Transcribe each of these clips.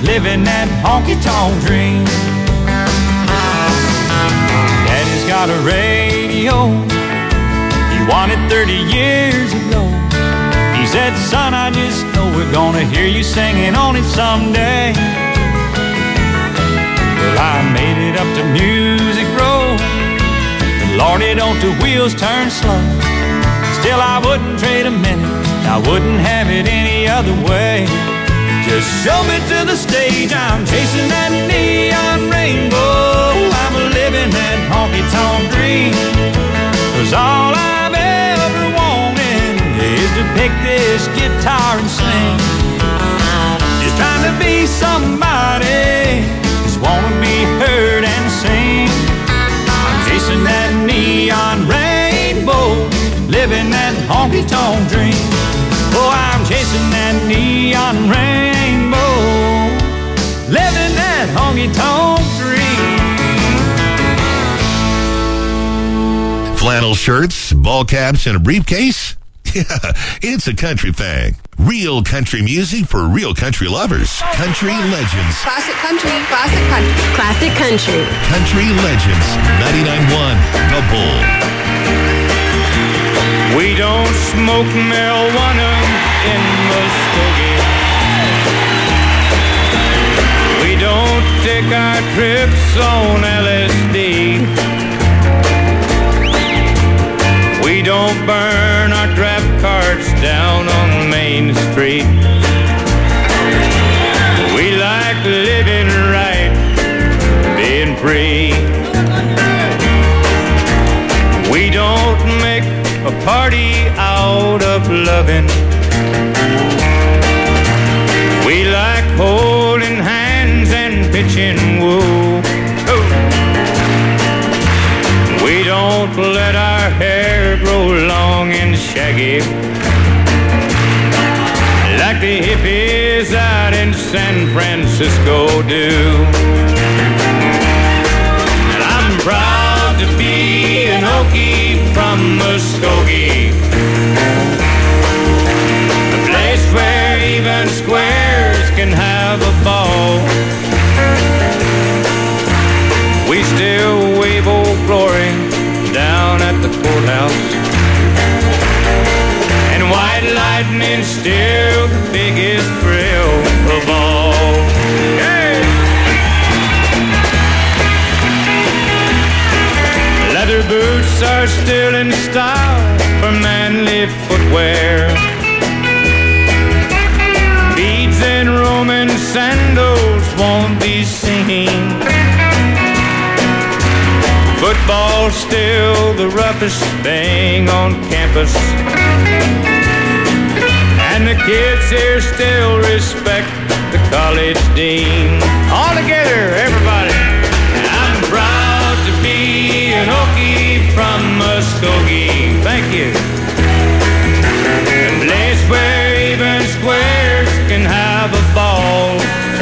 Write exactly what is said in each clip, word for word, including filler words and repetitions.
living that honky-tonk dream. Daddy's got a radio, he won it thirty years ago. He said, son, I just know we're gonna hear you singing on it someday. Well, I made it up to Music Row, and Lordy, don't the wheels turn slow. Still, I wouldn't trade a minute, I wouldn't have it any other way. Just show me to the stage, I'm chasing that neon rainbow. I'm living that honky-tonk dream. 'Cause all I've ever wanted is to pick this guitar and sing. Just trying to be somebody, just wanna be heard and sing. I'm chasing that neon rainbow, living that honky-tonk dream. Oh, I'm chasing that neon rainbow, living that honky-tonk dream. Flannel shirts, ball caps, and a briefcase? Yeah, it's a country thing. Real country music for real country lovers. Country Legends. Classic country, classic country. Classic country. Country Legends, ninety-nine point one, The Bull. We don't smoke marijuana in Muskogee. We don't take our trips on L S D. We don't burn our draft cards down on Main Street. We like living right, being free. We don't make a party out of loving. We like holding hands and pitching wool. Oh. We don't let our hair grow long and shaggy like the hippies out in San Francisco do. And I'm proud to be an Okie from Muskogee, a place where even squares can have a ball. We still wave Old Glory down at the courthouse, and white lightning's still the biggest thrill of all. Yeah. Leather boots are still in style for manly footwear. Beads and Roman sandals won't be seen. Football's still the roughest thing on campus, and the kids here still respect the college dean. All together, everybody. I'm proud to be an Okie from Muskogee. Thank you. A place where even squares can have a ball.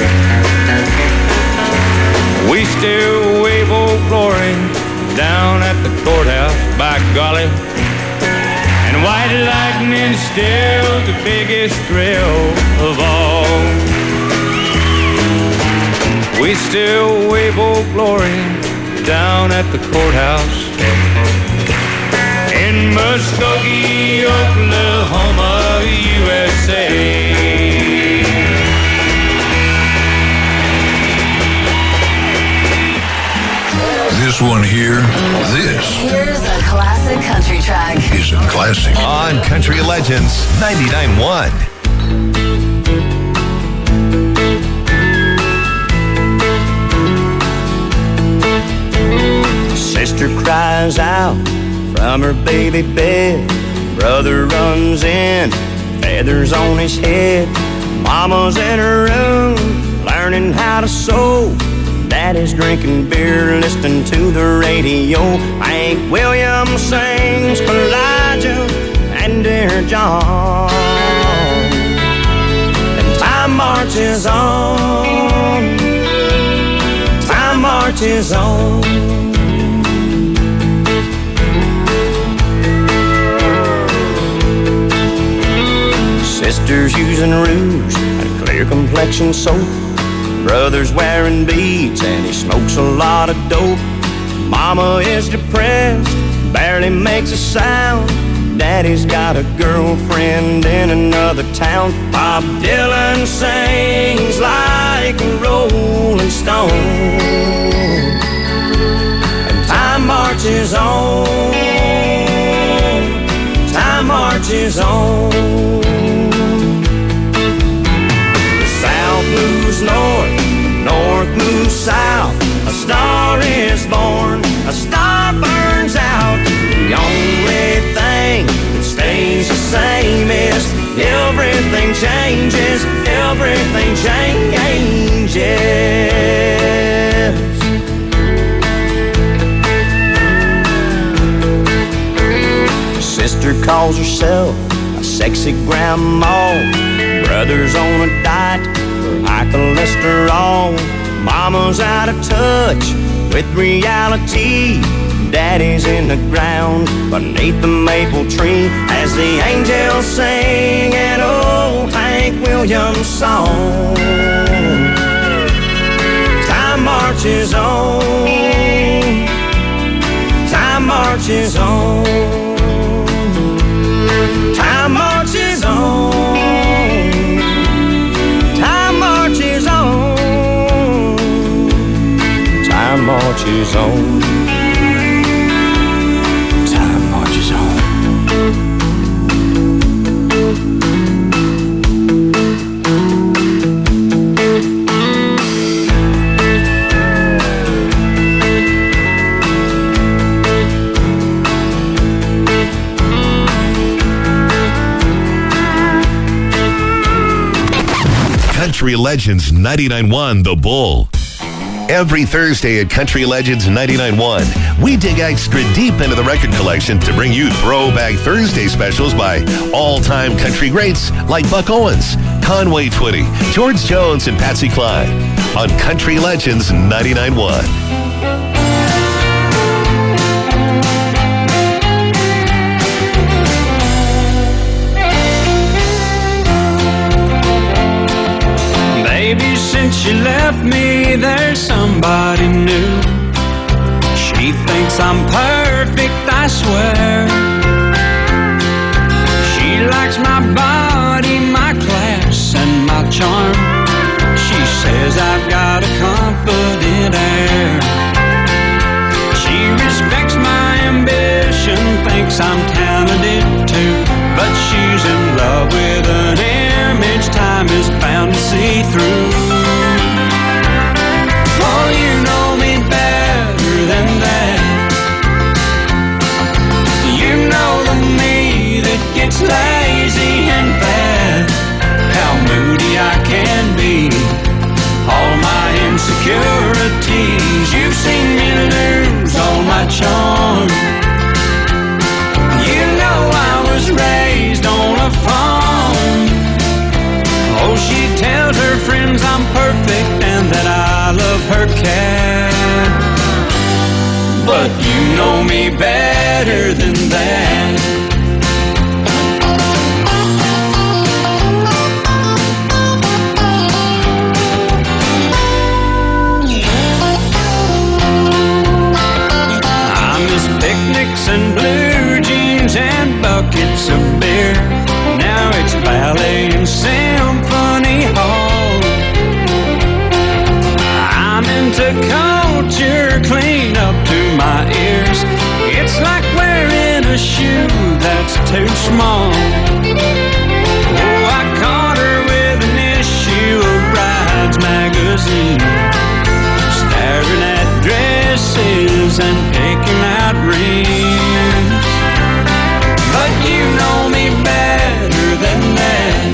We still wave Old Glory down at the courthouse, by golly, and white lightning's still the biggest thrill of all. We still wave Old Glory down at the courthouse in Muskogee, Oklahoma, U S A. This one here, this Here's a classic country track. is a classic. On Country Legends, ninety-nine point one. Sister cries out from her baby bed. Brother runs in, feathers on his head. Mama's in her room, learning how to sew. Daddy's drinking beer, listening to the radio. Hank Williams sings for Elijah and Dear John. And time marches on, time marches on. Sisters using rouge and clear complexion soap. Brother's wearing beads and he smokes a lot of dope. Mama is depressed, barely makes a sound. Daddy's got a girlfriend in another town. Bob Dylan sings like a rolling stone, and time marches on, time marches on. The South moves north, north moves south. A star is born, a star burns out. The only thing that stays the same is everything changes, everything changes. Sister calls herself a sexy grandma. Brother's on a diet for high cholesterol. Mama's out of touch with reality. Daddy's in the ground beneath the maple tree as the angels sing an old Hank Williams song. Time marches on, time marches on, time marches on, time marches on, time marches on. Country Legends ninety-nine point one The Bull. Every Thursday at Country Legends ninety-nine point one, we dig extra deep into the record collection to bring you Throwback Thursday specials by all-time country greats like Buck Owens, Conway Twitty, George Jones, and Patsy Cline on Country Legends ninety-nine point one. Since she left me, there's somebody new. She thinks I'm perfect, I swear. She likes my body, my class, and my charm. She says I've got a confident air. She respects my ambition, thinks I'm talented too. But she's in love with an image time is bound to see through. Oh, you know me better than that. You know the me that gets lazy and bad. How moody I can be, all my insecurities. You've seen me lose all my charm. You know I was raised on a farm. Oh, she tells her friends I'm perfect and that I love her cat. But you know me better than that. I miss picnics and blue jeans and buckets of beer. Now it's ballet and symphony hall. I'm into culture clean up to my ears. It's like wearing a shoe that's too small. Oh, I caught her with an issue of Brides magazine, staring at dresses and picking out rings. But you know me better than that.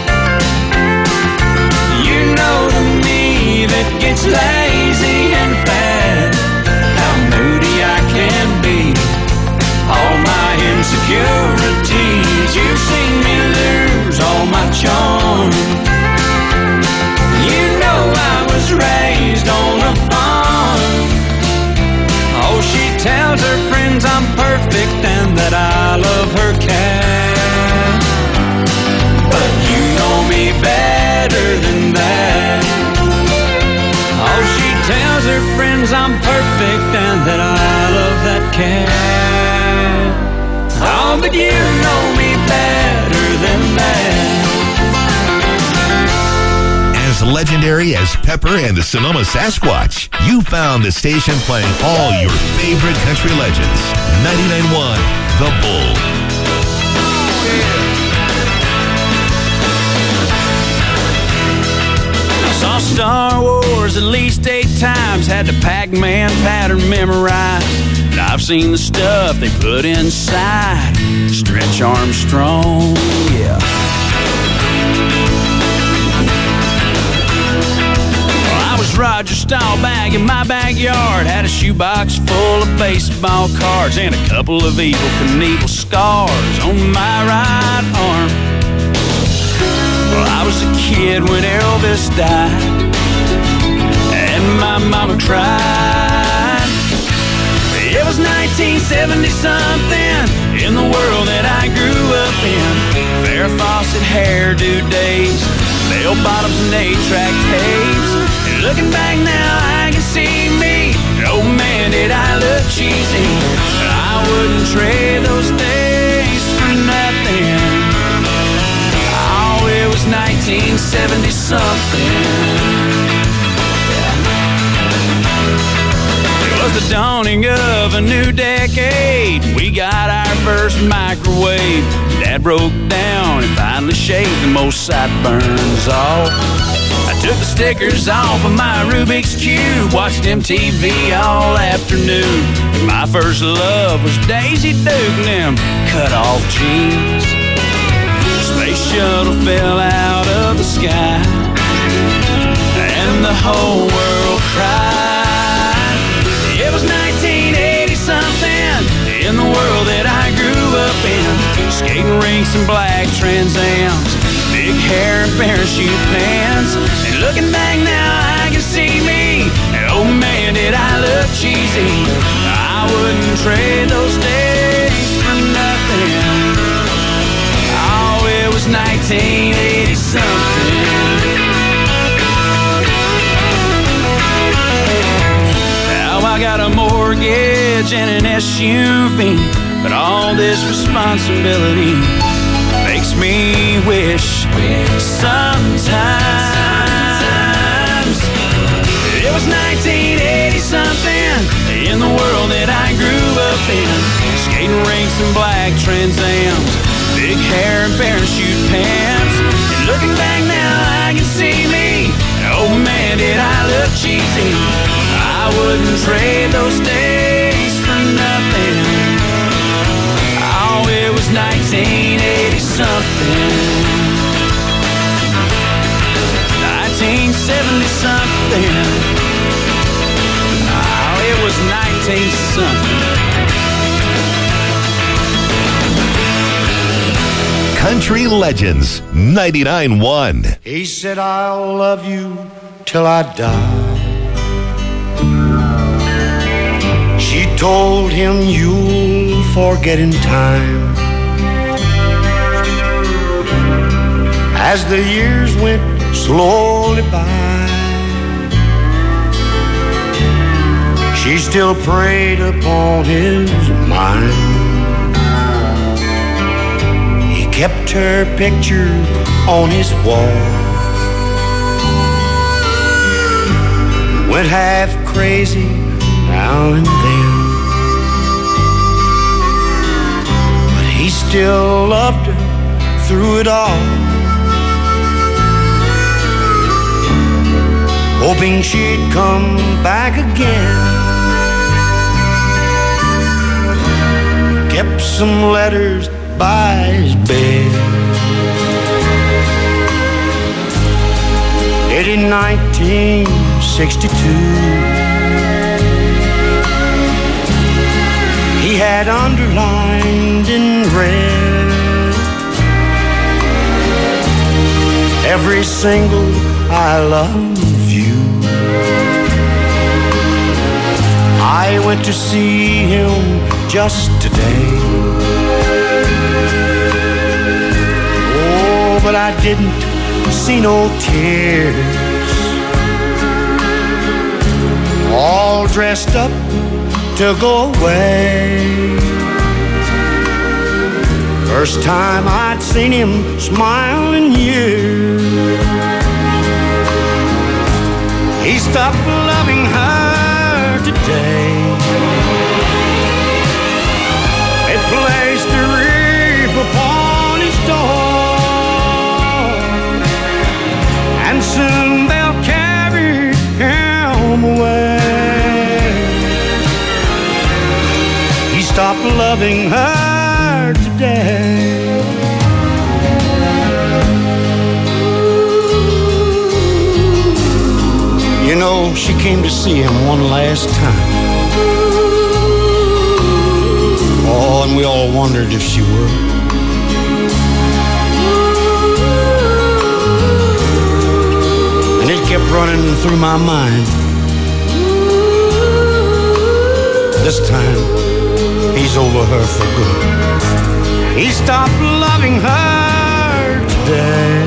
You know the me that gets lazy and bad. How moody I can be, all my insecurities. You've seen me lose all my charm. You know I was raised on a farm. Oh, she tells her friends I'm but you know me better than that. As legendary as Pepper and the Sonoma Sasquatch, you found the station playing all your favorite country legends. ninety-nine point one The Bull. I saw Star Wars at least eight times, had the Pac-Man pattern memorized. And I've seen the stuff they put inside Stretch Armstrong, yeah. Roger Staubach in my backyard had a shoebox full of baseball cards and a couple of Evel Knievel scars on my right arm. Well, I was a kid when Elvis died, and my mama cried. It was nineteen seventy something in the world that I grew up in. Farrah Fawcett hairdo days, bell bottoms and eight-track tapes. Looking back now, I can see me. Oh man, did I look cheesy. I wouldn't trade those days for nothing. Oh, it was nineteen seventy something. It was the dawning of a new decade. We got our first microwave. Dad broke down and finally shaved the most sideburns off. I took the stickers off of my Rubik's Cube, watched M T V all afternoon. And my first love was Daisy Duke and them cut-off jeans. Space shuttle fell out of the sky, and the whole world cried. It was nineteen eighty something in the world that I grew up in. Skating rinks and black Trans Ams, big hair and parachute pants. And looking back now, I can see me. And oh man, did I look cheesy. I wouldn't trade those days for nothing. Oh, it was nineteen eighty something. Now I got a mortgage and an S U V, but all this responsibility makes me wish sometimes it was nineteen eighty something in the world that I grew up in. Skating rinks and black Trans Ams, big hair and parachute pants. And looking back now, I can see me. Oh man, did I look cheesy. I wouldn't trade those days for nothing. Oh, it was nineteen eighty something. nineteen seventy something. Oh, it was nineteen something. Country Legends, ninety-nine point one. He said, I'll love you till I die. She told him, you'll forget in time. As the years went slowly by, she still preyed upon his mind. He kept her picture on his wall, went half crazy now and then, but he still loved her through it all, hoping she'd come back again. Kept some letters by his bed. In nineteen sixty-two, he had underlined in red every single I love you. I went to see him just today. Oh, but I didn't see no tears. All dressed up to go away. First time I'd seen him smile in years. He stopped loving her today. They placed a wreath upon his door, and soon they'll carry him away. He stopped loving her today. You know, she came to see him one last time. Oh, and we all wondered if she would. And it kept running through my mind. This time, he's over her for good. He stopped loving her today.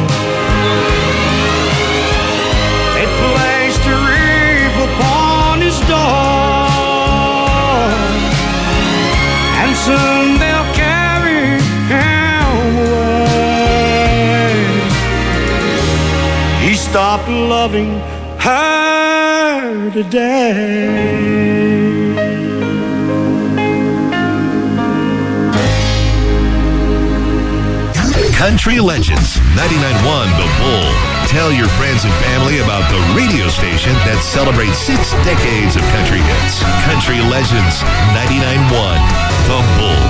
They placed a wreath upon his door, and soon they'll carry him away. He stopped loving her today. Country Legends, ninety-nine point one The Bull. Tell your friends and family about the radio station that celebrates six decades of country hits. Country Legends, ninety-nine point one The Bull.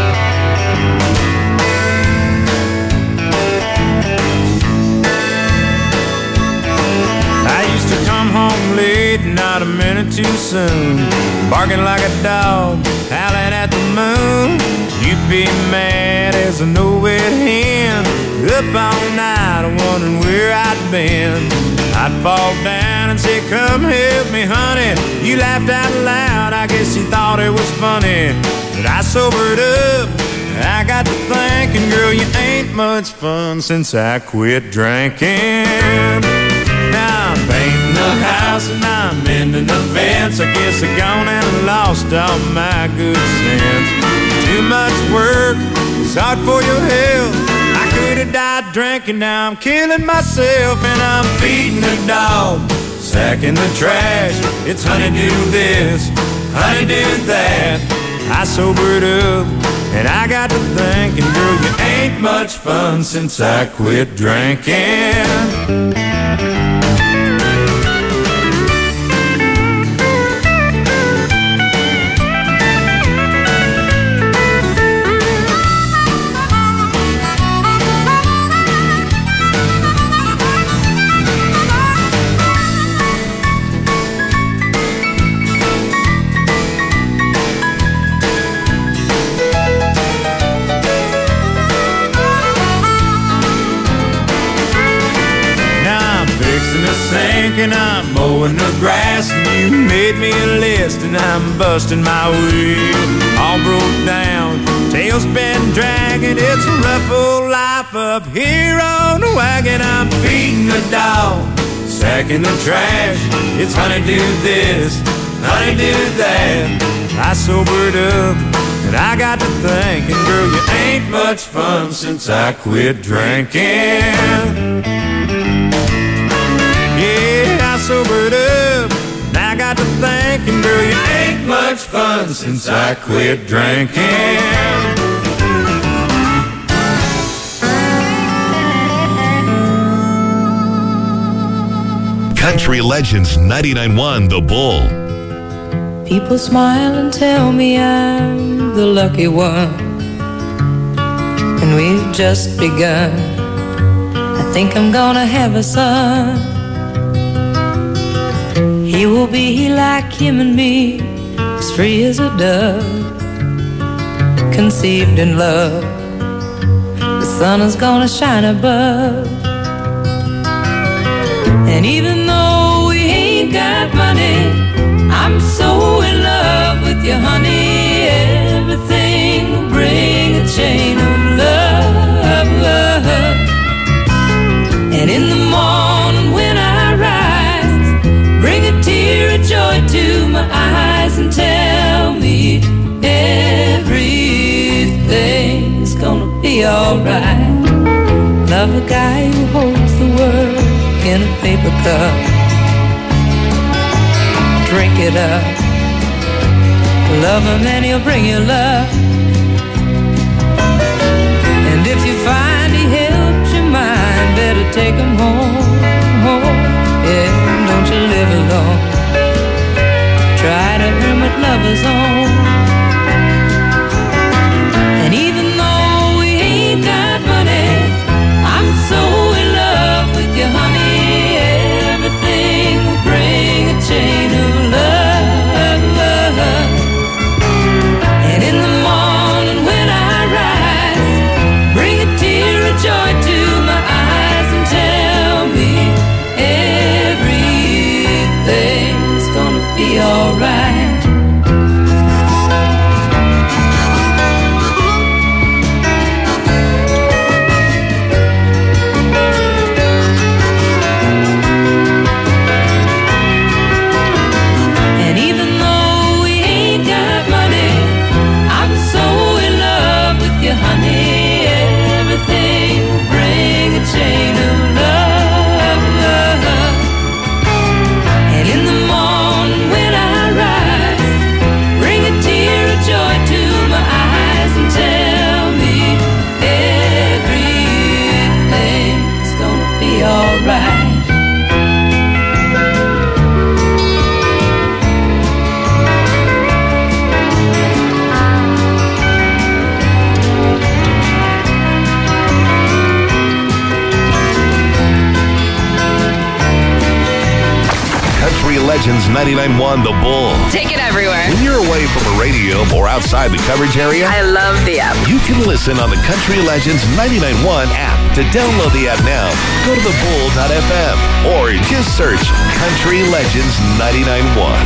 I used to come home late, not a minute too soon, barking like a dog, howling at the moon. You'd be mad as a nowhere hen, up all night wondering where I'd been. I'd fall down and say, come help me, honey. You laughed out loud, I guess you thought it was funny. But I sobered up, I got to thinking, girl, you ain't much fun since I quit drinking. Now I'm painting the house and I'm mending the fence. I guess I gone and lost all my good sense. Too much work, it's hard for your health. I could have died drinking, now I'm killing myself. And I'm feeding the dog, sacking the trash. It's honey do this, honey do that. I sobered up and I got to thinking, girl, you ain't much fun since I quit drinking. And I'm mowing the grass, and you made me a list, and I'm busting my wheel. All broke down, tail's been dragging. It's a rough old life up here on the wagon. I'm feeding the dog, sacking the trash. It's honey do this, honey do that. I sobered up and I got to thinking, girl, you ain't much fun since I quit drinking. Yeah, I sobered up, and I got to thinking, girl, you ain't much fun since I quit drinking. Country Legends, ninety-nine point one The Bull. People smile and tell me I'm the lucky one, and we've just begun. I think I'm gonna have a son. He will be like him and me, as free as a dove, conceived in love. The sun is gonna shine above. And even though we ain't got money, I'm so in love with you, honey. Everything will bring a chain of love, love. And in the morning when I rise, bring a tear of joy to my eyes and tell me everything's gonna be love a guy who holds the world in a paper cup. Drink it up. Love him and he'll bring you love. And if you find he helps your mind, better take him home, home. Yeah, don't you live alone. Try to earn what lovers own. And even though we ain't got money, I'm so in love with you, honey. Everything will bring a chain of love. And in the morning when I rise, bring a tear of joy to my eyes and tell me everything's gonna be alright. Legends ninety-nine point one The Bull. Take it everywhere. When you're away from a radio or outside the coverage area, I love the app. You can listen on the Country Legends ninety-nine point one app. To download the app now, go to the bull dot f m or just search Country Legends ninety-nine point one.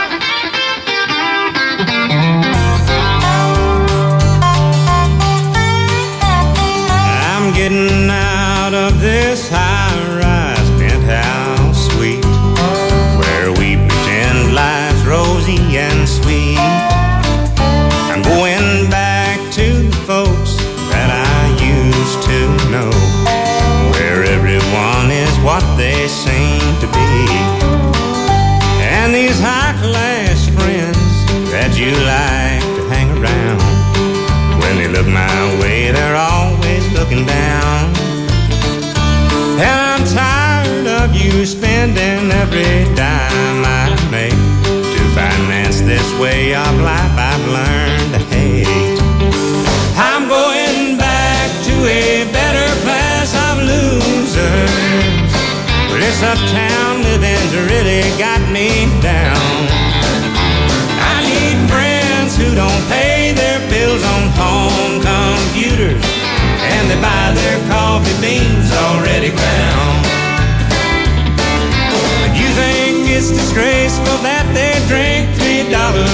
I'm getting out of this high-rise penthouse suite where we pretend life's rosy and sweet. I'm going back to the folks that I used to know, where everyone is what they seem to be. And these high-class friends that you like to hang around, when they look my way, they're always looking down. And I'm tired of you spending every dime I make to finance this way of life I've learned to hate. I'm going back to a better class of losers, but this uptown living's really got me down. I need friends who don't pay their bills on home computers, and they buy their coffee beans already ground. But you think it's disgraceful that they drink three dollar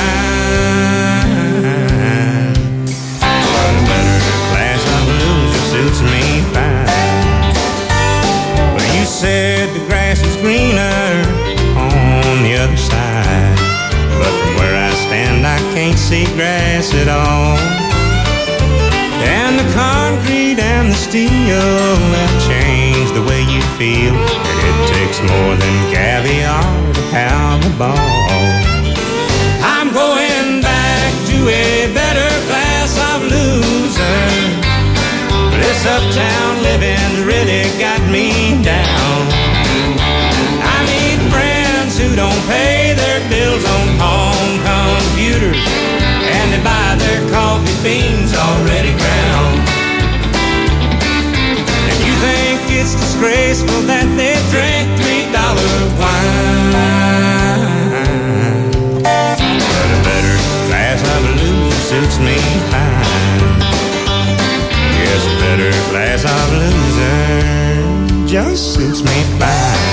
wine? But a better class of losers suits me fine. Well, you said the grass is greener on the other side, but from where I stand I can't see grass at all. And the concrete and the steel have changed the way you feel, and it takes more than caviar to have a ball. I'm going back to a better class of losers. This uptown living's really got me down. I need friends who don't pay their bills on home computers, and they buy their coffee beans already ground. And you think it's disgraceful that they drink three dollar wine? But a better class of loser suits me fine. Yes, a better class of loser just suits me fine.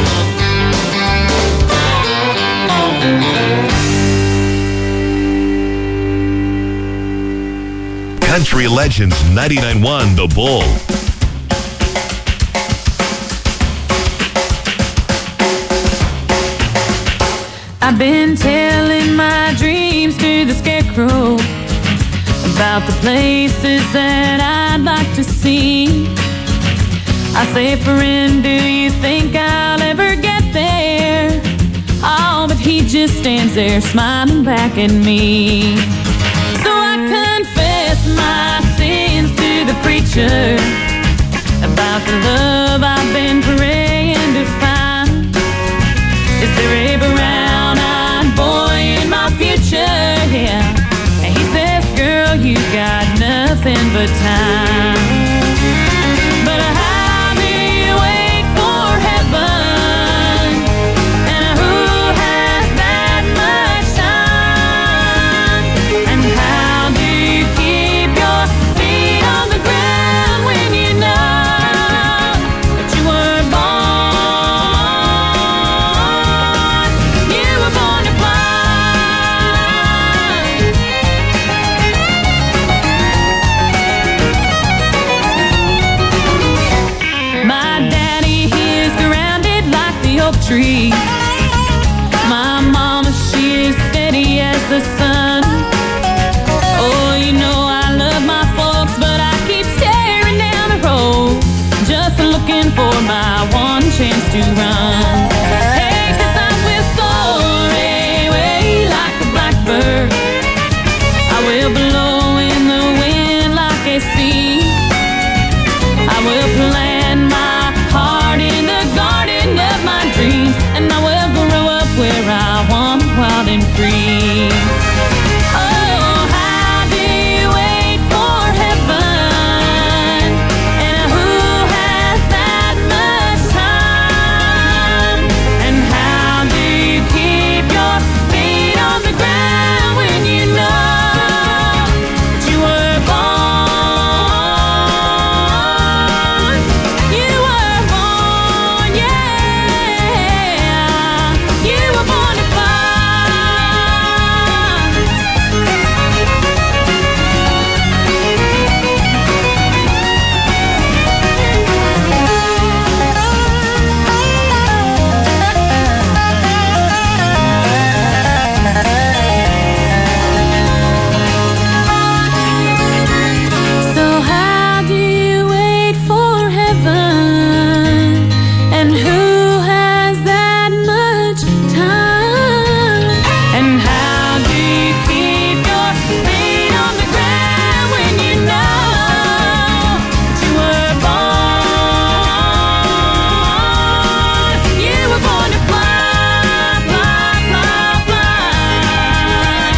Country Legends ninety-nine point one The Bull. I've been telling my dreams to the scarecrow about the places that I'd like to see. I say, friend, do you think I'll ever get there? Oh, but he just stands there smiling back at me. So I confess my sins to the preacher about the love I've been praying to find. Is there a brown-eyed boy in my future? Yeah. And he says, girl, you got nothing but time. But how do you wait for heaven? And who has that much time? And how do you keep your feet on the ground when you know that you were born? You were born to fly. My daddy, he is grounded like the oak tree. My mama, she is steady as the sun. Oh, you know I love my folks, but I keep staring down the road, just looking for my one chance to run. Hey, 'cause I will soar away like a blackbird. I will blow in the wind like a sea. I will plant my heart in the garden of my dreams, and I will grow up where I want, wild and free. Oh, how do you wait for heaven? And who has that much time? And how do you keep your feet on the ground when you know that you were born? You were born, yeah. You were born to fly. So how do you wait for heaven? And who has that much time? And how do you keep your feet on the ground when you know that you were born? You were born to fly, fly, fly, fly.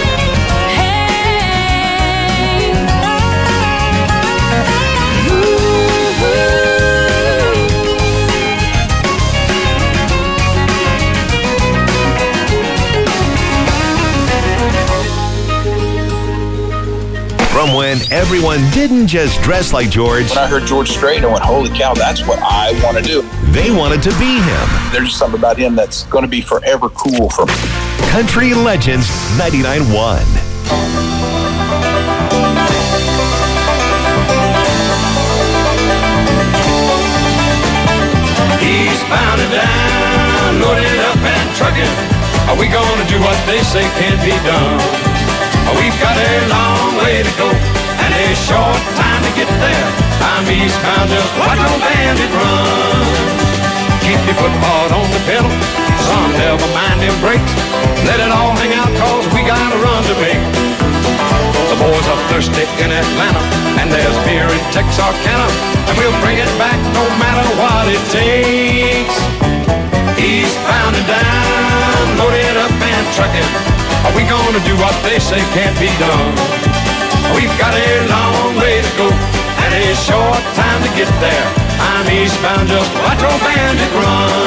Hey. From when everyone didn't just dress like George, When I heard George Strait, I went, holy cow, that's what I want to do. they wanted to be him. There's just something about him that's going to be forever cool for me. Country Legends ninety-nine point one. Eastbound and down, loaded up and trucking. Are we gonna do what they say can't be done? We've got a long way to go and a short time to get there. I'm eastbound, just watch old bandit run. Keep your foot hard on the pedal, son, never mind them brakes. Let it all hang out, cause we got a run to make. The boys are thirsty in Atlanta, and there's beer in Texarkana, and we'll bring it back no matter what it takes. Eastbound and down, loaded up and trucking. Are we gonna do what they say can't be done? We've got a long way to go and a short time to get there. I'm eastbound, just watch old bandit run.